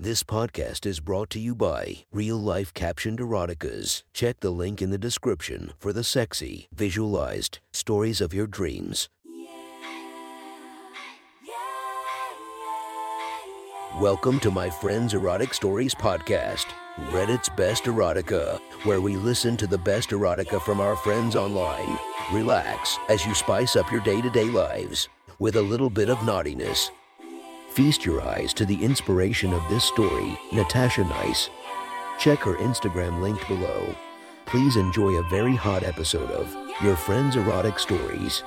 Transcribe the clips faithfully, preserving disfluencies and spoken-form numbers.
This podcast is brought to you by Real Life Captioned Eroticas. Check the link in the description for the sexy, visualized stories of your dreams. Welcome to my friend's Erotic Stories podcast, Reddit's Best Erotica, where we listen to the best erotica from our friends online. Relax as you spice up your day-to-day lives with a little bit of naughtiness. Feast your eyes to the inspiration of this story, Natasha Nice. Check her Instagram linked below. Please enjoy a very hot episode of Your Friend's Erotic Stories.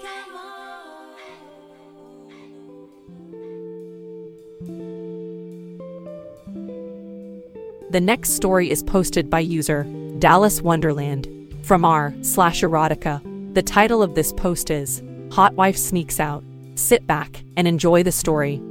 The next story is posted by user Dallas Wonderland from r slash erotica. The title of this post is Hot Wife Sneaks Out. Sit back and enjoy the story.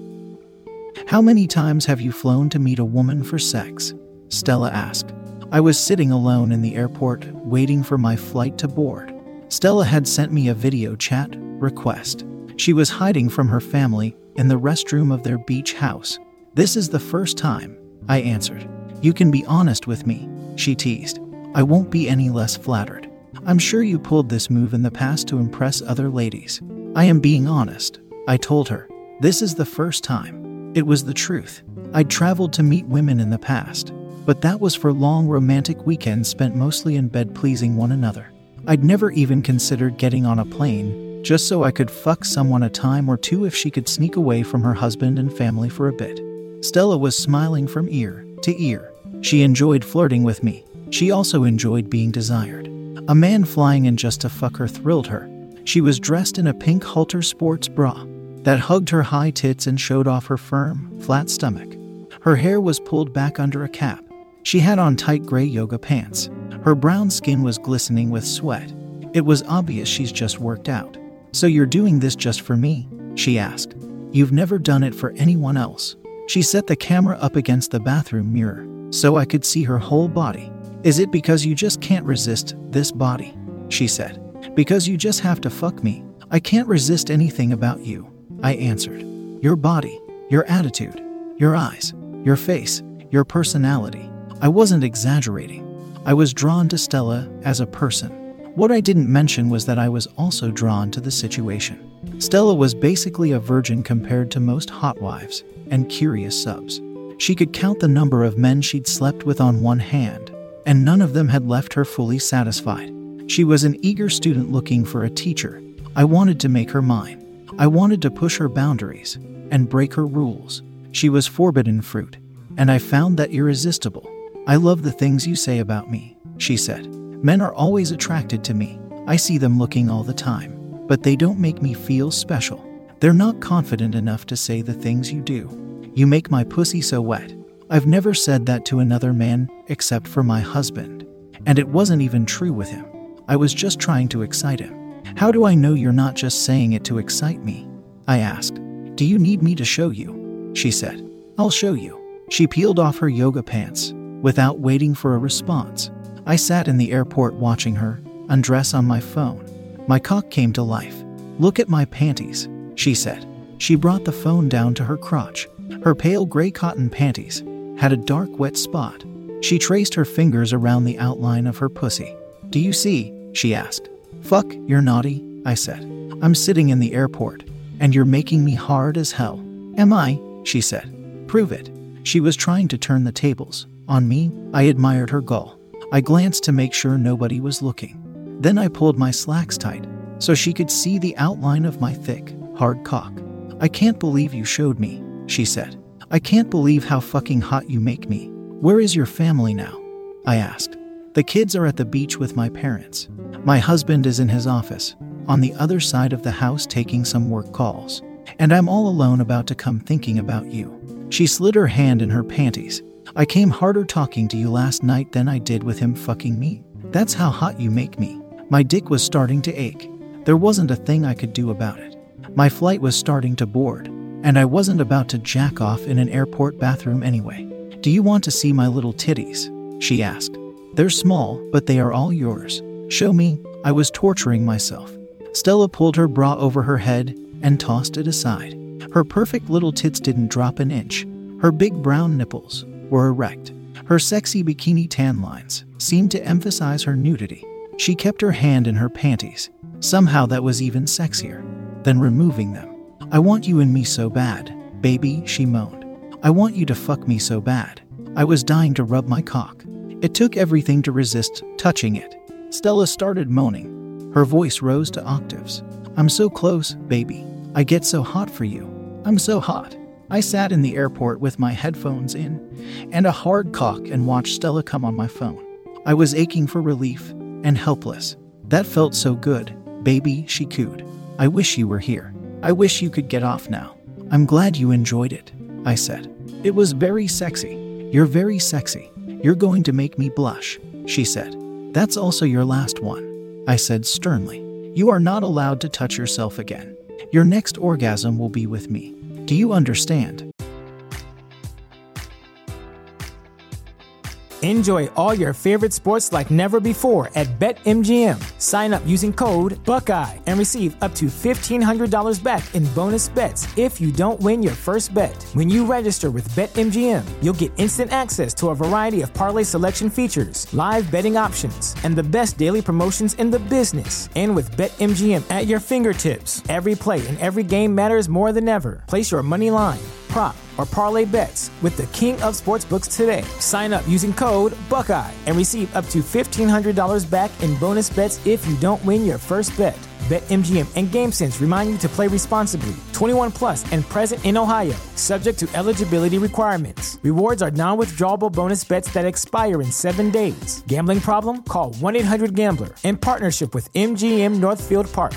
How many times have you flown to meet a woman for sex? Stella asked. I was sitting alone in the airport, waiting for my flight to board. Stella had sent me a video chat request. She was hiding from her family in the restroom of their beach house. This is the first time, I answered. You can be honest with me, she teased. I won't be any less flattered. I'm sure you pulled this move in the past to impress other ladies. I am being honest, I told her. This is the first time. It was the truth. I'd traveled to meet women in the past, but that was for long romantic weekends spent mostly in bed pleasing one another. I'd never even considered getting on a plane, just so I could fuck someone a time or two if she could sneak away from her husband and family for a bit. Stella was smiling from ear to ear. She enjoyed flirting with me. She also enjoyed being desired. A man flying in just to fuck her thrilled her. She was dressed in a pink halter sports bra that hugged her high tits and showed off her firm, flat stomach. Her hair was pulled back under a cap. She had on tight gray yoga pants. Her brown skin was glistening with sweat. It was obvious she's just worked out. So you're doing this just for me? She asked. You've never done it for anyone else. She set the camera up against the bathroom mirror so I could see her whole body. Is it because you just can't resist this body? She said. Because you just have to fuck me. I can't resist anything about you, I answered. Your body, your attitude, your eyes, your face, your personality. I wasn't exaggerating. I was drawn to Stella as a person. What I didn't mention was that I was also drawn to the situation. Stella was basically a virgin compared to most hot wives and curious subs. She could count the number of men she'd slept with on one hand, and none of them had left her fully satisfied. She was an eager student looking for a teacher. I wanted to make her mine. I wanted to push her boundaries and break her rules. She was forbidden fruit, and I found that irresistible. I love the things you say about me, she said. Men are always attracted to me. I see them looking all the time, but they don't make me feel special. They're not confident enough to say the things you do. You make my pussy so wet. I've never said that to another man except for my husband. And it wasn't even true with him. I was just trying to excite him. How do I know you're not just saying it to excite me? I asked. Do you need me to show you? She said. I'll show you. She peeled off her yoga pants without waiting for a response. I sat in the airport watching her undress on my phone. My cock came to life. Look at my panties, she said. She brought the phone down to her crotch. Her pale gray cotton panties had a dark wet spot. She traced her fingers around the outline of her pussy. Do you see? She asked. Fuck, you're naughty, I said. I'm sitting in the airport, and you're making me hard as hell. Am I? She said. Prove it. She was trying to turn the tables on me. I admired her gall. I glanced to make sure nobody was looking. Then I pulled my slacks tight so she could see the outline of my thick, hard cock. I can't believe you showed me, she said. I can't believe how fucking hot you make me. Where is your family now? I asked. The kids are at the beach with my parents. My husband is in his office, on the other side of the house taking some work calls. And I'm all alone about to come thinking about you. She slid her hand in her panties. I came harder talking to you last night than I did with him fucking me. That's how hot you make me. My dick was starting to ache. There wasn't a thing I could do about it. My flight was starting to board, and I wasn't about to jack off in an airport bathroom anyway. Do you want to see my little titties? She asked. They're small, but they are all yours. Show me. I was torturing myself. Stella pulled her bra over her head and tossed it aside. Her perfect little tits didn't drop an inch, Her big brown nipples were erect. Her sexy bikini tan lines seemed to emphasize her nudity. She kept her hand in her panties. Somehow that was even sexier than removing them. "I want you in me so bad, baby," she moaned. "I want you to fuck me so bad." I was dying to rub my cock. It took everything to resist touching it. Stella started moaning. Her voice rose to octaves. "I'm so close, baby. I get so hot for you. I'm so hot." I sat in the airport with my headphones in and a hard cock and watched Stella come on my phone. I was aching for relief and helpless. "That felt so good, baby," she cooed. "I wish you were here. I wish you could get off now." "I'm glad you enjoyed it," I said. "It was very sexy." "You're very sexy. You're going to make me blush," she said. "That's also your last one," I said sternly. "You are not allowed to touch yourself again. Your next orgasm will be with me. Do you understand?" Enjoy all your favorite sports like never before at BetMGM. Sign up using code Buckeye and receive up to fifteen hundred dollars back in bonus bets if you don't win your first bet. When you register with BetMGM, you'll get instant access to a variety of parlay selection features, live betting options, and the best daily promotions in the business. And with BetMGM at your fingertips, every play and every game matters more than ever. Place your money line, prop, or parlay bets with the king of sportsbooks today. Sign up using code Buckeye and receive up to fifteen hundred dollars back in bonus bets if you don't win your first bet. BetMGM and GameSense remind you to play responsibly. twenty-one plus and present in Ohio, subject to eligibility requirements. Rewards are non-withdrawable bonus bets that expire in seven days. Gambling problem? Call one eight hundred gambler in partnership with M G M Northfield Park.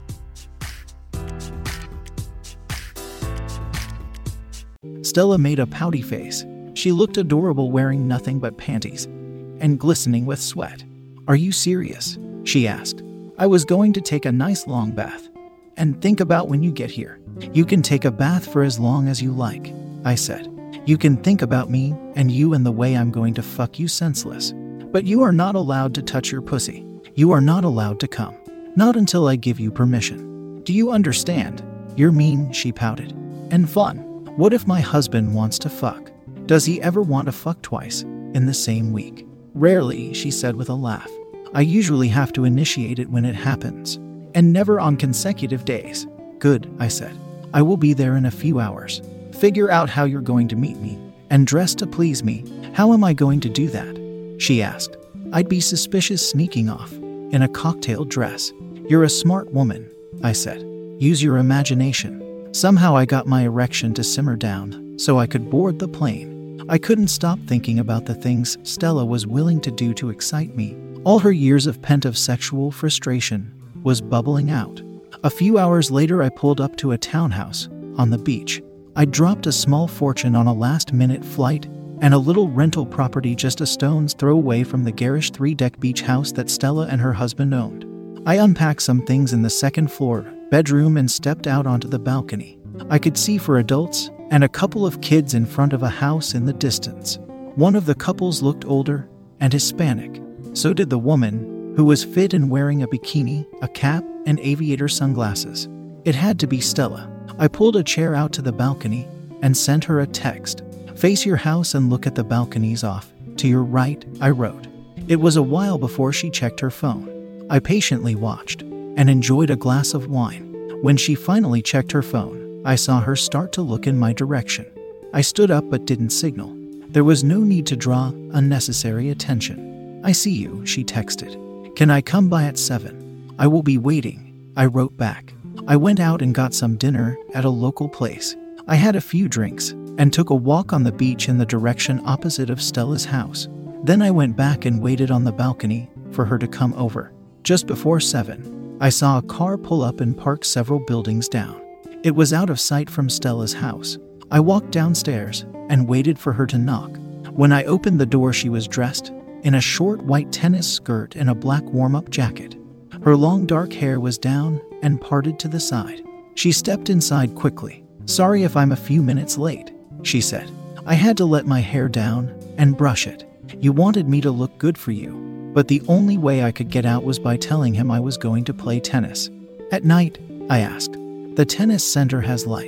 Stella made a pouty face. She looked adorable wearing nothing but panties and glistening with sweat. "Are you serious?" she asked. "I was going to take a nice long bath. And think about when you get here. You can take a bath for as long as you like," I said. "You can think about me and you and the way I'm going to fuck you senseless. But you are not allowed to touch your pussy. You are not allowed to come. Not until I give you permission. Do you understand?" "You're mean," she pouted. "And fun. What if my husband wants to fuck? Does he ever want to fuck twice in the same week?" "Rarely," she said with a laugh. "I usually have to initiate it when it happens, and never on consecutive days." "Good," I said. "I will be there in a few hours. Figure out how you're going to meet me, and dress to please me." "How am I going to do that?" she asked. "I'd be suspicious sneaking off in a cocktail dress." "You're a smart woman," I said. "Use your imagination." Somehow I got my erection to simmer down so I could board the plane. I couldn't stop thinking about the things Stella was willing to do to excite me. All her years of pent-up sexual frustration was bubbling out. A few hours later, I pulled up to a townhouse on the beach. I dropped a small fortune on a last-minute flight and a little rental property just a stone's throw away from the garish three-deck beach house that Stella and her husband owned. I unpacked some things in the second floor bedroom and stepped out onto the balcony. I could see four adults and a couple of kids in front of a house in the distance. One of the couples looked older and Hispanic. So did the woman, who was fit and wearing a bikini, a cap, and aviator sunglasses. It had to be Stella. I pulled a chair out to the balcony and sent her a text. "Face your house and look at the balconies off to your right," I wrote. It was a while before she checked her phone. I patiently watched and enjoyed a glass of wine. When she finally checked her phone, I saw her start to look in my direction. I stood up but didn't signal. There was no need to draw unnecessary attention. "I see you," she texted. "Can I come by at seven? I will be waiting," I wrote back. I went out and got some dinner at a local place. I had a few drinks and took a walk on the beach in the direction opposite of Stella's house. Then I went back and waited on the balcony for her to come over. Just before seven, I saw a car pull up and park several buildings down. It was out of sight from Stella's house. I walked downstairs and waited for her to knock. When I opened the door, she was dressed in a short white tennis skirt and a black warm-up jacket. Her long dark hair was down and parted to the side. She stepped inside quickly. "Sorry if I'm a few minutes late," she said. "I had to let my hair down and brush it. You wanted me to look good for you, but the only way I could get out was by telling him I was going to play tennis." "At night?" I asked. "The tennis center has lights.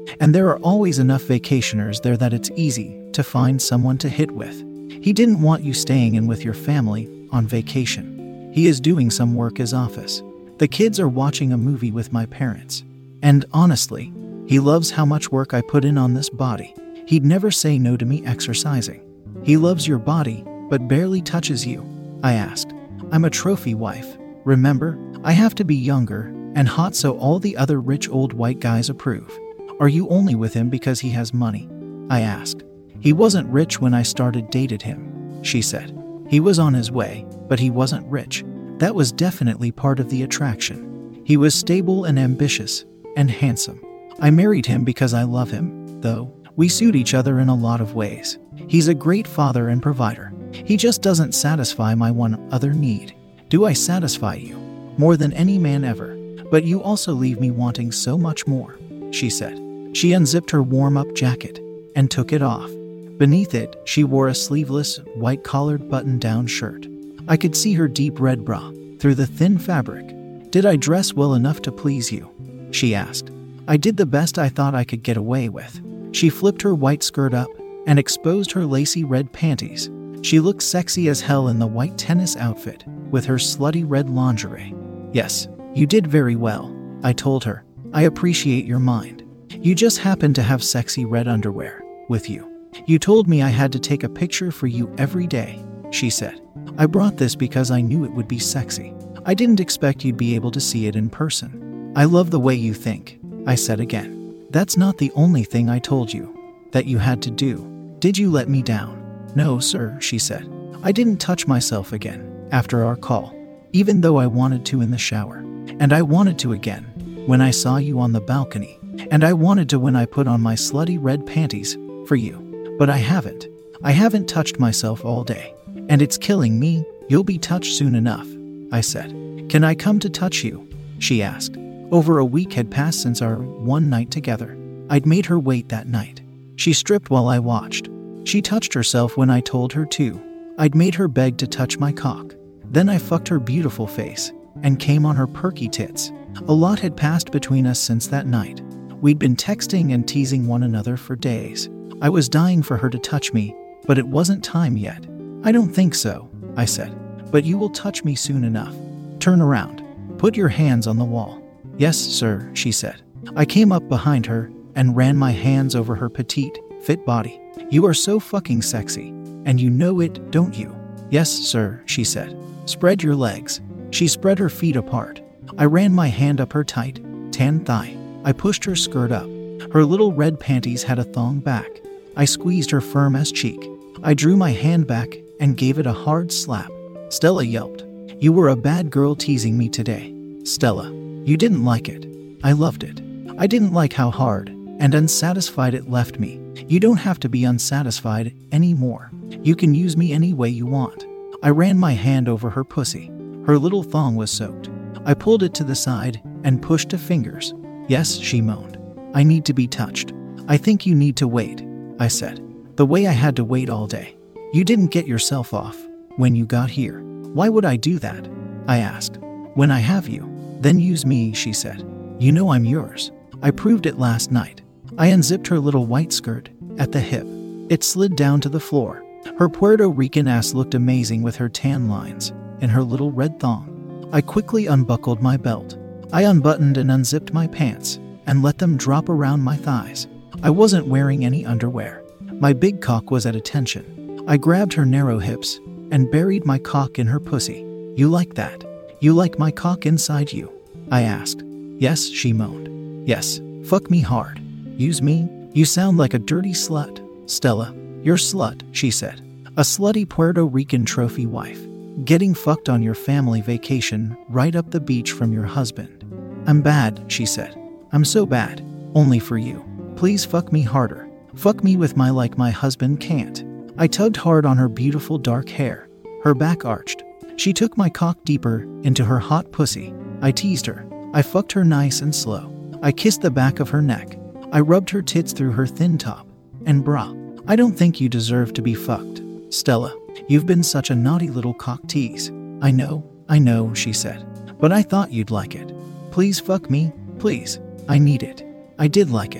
And there are always enough vacationers there that it's easy to find someone to hit with. He didn't want you staying in with your family on vacation. He is doing some work as office. The kids are watching a movie with my parents. And honestly, he loves how much work I put in on this body. He'd never say no to me exercising. He loves your body, but barely touches you. I asked. I'm a trophy wife. Remember, I have to be younger and hot so all the other rich old white guys approve. Are you only with him because he has money? I asked. He wasn't rich when I started dated him, she said. He was on his way, but he wasn't rich. That was definitely part of the attraction. He was stable and ambitious and handsome. I married him because I love him, though. We suit each other in a lot of ways. He's a great father and provider. He just doesn't satisfy my one other need. Do I satisfy you? More than any man ever. But you also leave me wanting so much more, she said. She unzipped her warm-up jacket and took it off. Beneath it, she wore a sleeveless, white-collared button-down shirt. I could see her deep red bra through the thin fabric. Did I dress well enough to please you? She asked. I did the best I thought I could get away with. She flipped her white skirt up and exposed her lacy red panties. She looked sexy as hell in the white tennis outfit with her slutty red lingerie. Yes, you did very well, I told her. I appreciate your mind. You just happen to have sexy red underwear with you. You told me I had to take a picture for you every day, she said. I brought this because I knew it would be sexy. I didn't expect you'd be able to see it in person. I love the way you think, I said again. That's not the only thing I told you that you had to do. Did you let me down? No, sir, she said. I didn't touch myself again after our call, even though I wanted to in the shower. And I wanted to again when I saw you on the balcony. And I wanted to when I put on my slutty red panties for you. But I haven't. I haven't touched myself all day. And it's killing me. You'll be touched soon enough, I said. Can I come to touch you? She asked. Over a week had passed since our one night together. I'd made her wait that night. She stripped while I watched. She touched herself when I told her to. I'd made her beg to touch my cock. Then I fucked her beautiful face and came on her perky tits. A lot had passed between us since that night. We'd been texting and teasing one another for days. I was dying for her to touch me, but it wasn't time yet. I don't think so, I said. But you will touch me soon enough. Turn around. Put your hands on the wall. Yes, sir, she said. I came up behind her and ran my hands over her petite, fit body. You are so fucking sexy. And you know it, don't you? Yes, sir, she said. Spread your legs. She spread her feet apart. I ran my hand up her tight, tan thigh. I pushed her skirt up. Her little red panties had a thong back. I squeezed her firm ass cheek. I drew my hand back and gave it a hard slap. Stella yelped. You were a bad girl teasing me today, Stella. You didn't like it. I loved it. I didn't like how hard and unsatisfied it left me. You don't have to be unsatisfied anymore. You can use me any way you want. I ran my hand over her pussy. Her little thong was soaked. I pulled it to the side and pushed to fingers. Yes, she moaned. I need to be touched. I think you need to wait, I said. The way I had to wait all day. You didn't get yourself off when you got here. Why would I do that? I asked. When I have you, then use me, she said. You know I'm yours. I proved it last night. I unzipped her little white skirt at the hip. It slid down to the floor. Her Puerto Rican ass looked amazing with her tan lines and her little red thong. I quickly unbuckled my belt. I unbuttoned and unzipped my pants and let them drop around my thighs. I wasn't wearing any underwear. My big cock was at attention. I grabbed her narrow hips and buried my cock in her pussy. You like that? You like my cock inside you? I asked. Yes, she moaned. Yes, fuck me hard. Use me? You sound like a dirty slut, Stella. You're slut, she said. A slutty Puerto Rican trophy wife. Getting fucked on your family vacation right up the beach from your husband. I'm bad, she said. I'm so bad. Only for you. Please fuck me harder. Fuck me with my like my husband can't. I tugged hard on her beautiful dark hair. Her back arched. She took my cock deeper into her hot pussy. I teased her. I fucked her nice and slow. I kissed the back of her neck. I rubbed her tits through her thin top and bra. I don't think you deserve to be fucked, Stella. You've been such a naughty little cock tease. I know, I know, she said. But I thought you'd like it. Please fuck me, please. I need it. I did like it.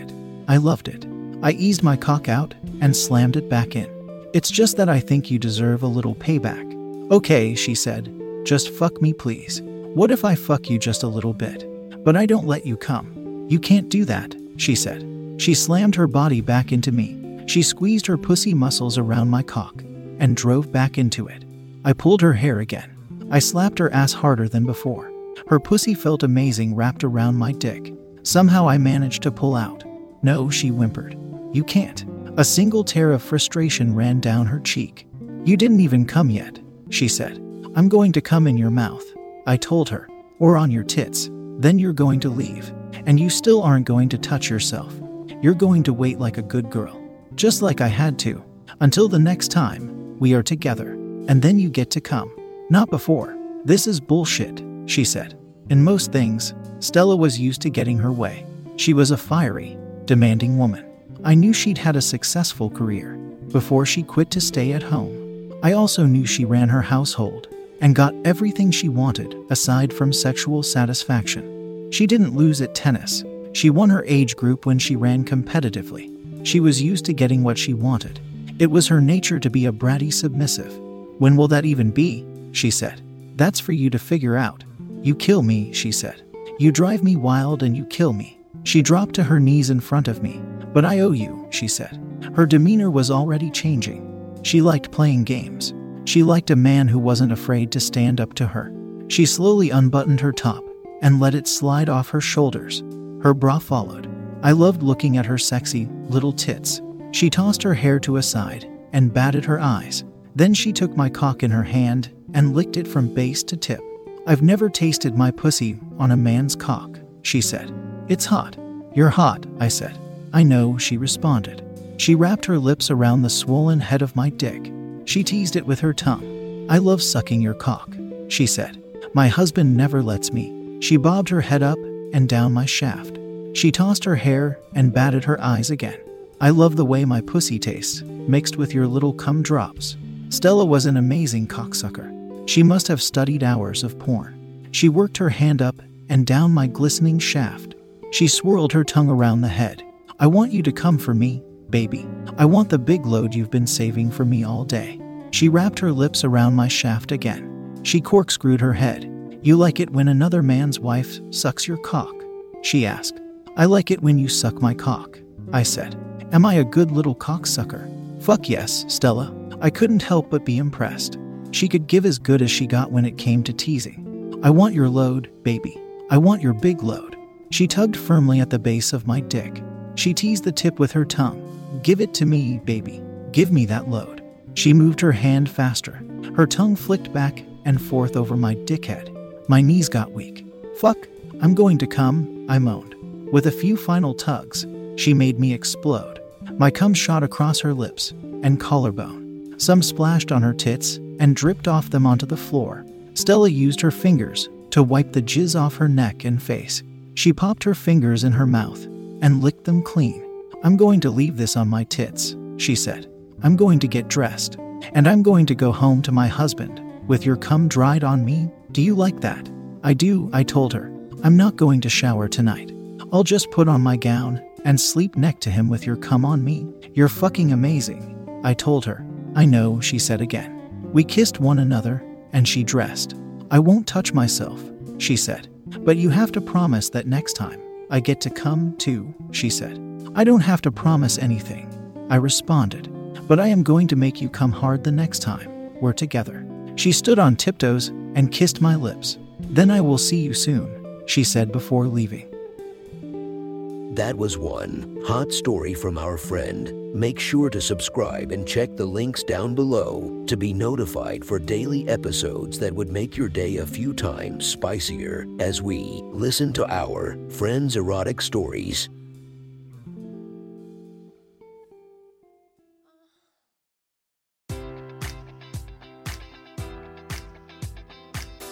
I loved it. I eased my cock out and slammed it back in. It's just that I think you deserve a little payback. Okay, she said. Just fuck me, please. What if I fuck you just a little bit? But I don't let you come. You can't do that, she said. She slammed her body back into me. She squeezed her pussy muscles around my cock and drove back into it. I pulled her hair again. I slapped her ass harder than before. Her pussy felt amazing wrapped around my dick. Somehow I managed to pull out. No, she whimpered. You can't. A single tear of frustration ran down her cheek. You didn't even come yet, she said. I'm going to come in your mouth, I told her, or on your tits. Then you're going to leave. And you still aren't going to touch yourself. You're going to wait like a good girl. Just like I had to. Until the next time we are together. And then you get to come. Not before. This is bullshit, she said. In most things, Stella was used to getting her way. She was a fiery, demanding woman. I knew she'd had a successful career before she quit to stay at home. I also knew she ran her household and got everything she wanted aside from sexual satisfaction. She didn't lose at tennis. She won her age group when she ran competitively. She was used to getting what she wanted. It was her nature to be a bratty submissive. When will that even be? She said. That's for you to figure out. You kill me, she said. You drive me wild and you kill me. She dropped to her knees in front of me. But I owe you, she said. Her demeanor was already changing. She liked playing games. She liked a man who wasn't afraid to stand up to her. She slowly unbuttoned her top and let it slide off her shoulders. Her bra followed. I loved looking at her sexy little tits. She tossed her hair to a side and batted her eyes. Then she took my cock in her hand and licked it from base to tip. I've never tasted my pussy on a man's cock, she said. It's hot. You're hot, I said. I know, she responded. She wrapped her lips around the swollen head of my dick. She teased it with her tongue. I love sucking your cock, she said. My husband never lets me. She bobbed her head up and down my shaft. She tossed her hair and batted her eyes again. I love the way my pussy tastes, mixed with your little cum drops. Stella was an amazing cocksucker. She must have studied hours of porn. She worked her hand up and down my glistening shaft. She swirled her tongue around the head. I want you to come for me, baby. I want the big load you've been saving for me all day. She wrapped her lips around my shaft again. She corkscrewed her head. You like it when another man's wife sucks your cock? She asked. I like it when you suck my cock, I said. Am I a good little cocksucker? Fuck yes, Stella. I couldn't help but be impressed. She could give as good as she got when it came to teasing. I want your load, baby. I want your big load. She tugged firmly at the base of my dick. She teased the tip with her tongue. Give it to me, baby. Give me that load. She moved her hand faster. Her tongue flicked back and forth over my dickhead. My knees got weak. Fuck, I'm going to come, I moaned. With a few final tugs, she made me explode. My cum shot across her lips and collarbone. Some splashed on her tits and dripped off them onto the floor. Stella used her fingers to wipe the jizz off her neck and face. She popped her fingers in her mouth and licked them clean. I'm going to leave this on my tits, she said. I'm going to get dressed, and I'm going to go home to my husband with your cum dried on me. Do you like that? I do, I told her. I'm not going to shower tonight. I'll just put on my gown and sleep next to him with your cum on me. You're fucking amazing, I told her. I know, she said again. We kissed one another, and she dressed. I won't touch myself, she said. But you have to promise that next time I get to come too, she said. I don't have to promise anything, I responded. But I am going to make you come hard the next time we're together. She stood on tiptoes and kissed my lips. Then I will see you soon, she said before leaving. That was one hot story from our friend. Make sure to subscribe and check the links down below to be notified for daily episodes that would make your day a few times spicier as we listen to our friends' erotic stories.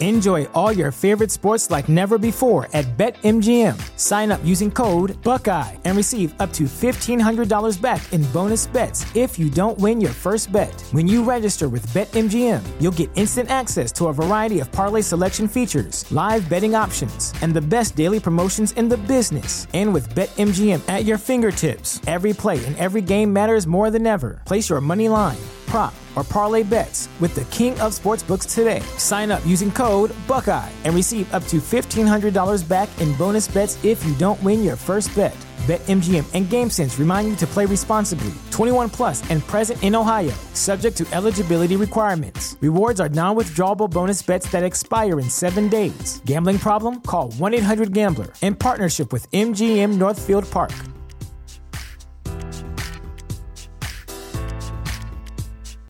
Enjoy all your favorite sports like never before at BetMGM. Sign up using code Buckeye and receive up to fifteen hundred dollars back in bonus bets if you don't win your first bet. When you register with BetMGM, you'll get instant access to a variety of parlay selection features, live betting options, and the best daily promotions in the business. And with BetMGM at your fingertips, every play and every game matters more than ever. Place your money line, prop, or parlay bets with the king of sportsbooks today. Sign up using code Buckeye and receive up to fifteen hundred dollars back in bonus bets if you don't win your first bet. BetMGM and GameSense remind you to play responsibly. twenty-one plus and present in Ohio, subject to eligibility requirements. Rewards are non-withdrawable bonus bets that expire in seven days. Gambling problem? Call one eight hundred gambler in partnership with M G M Northfield Park.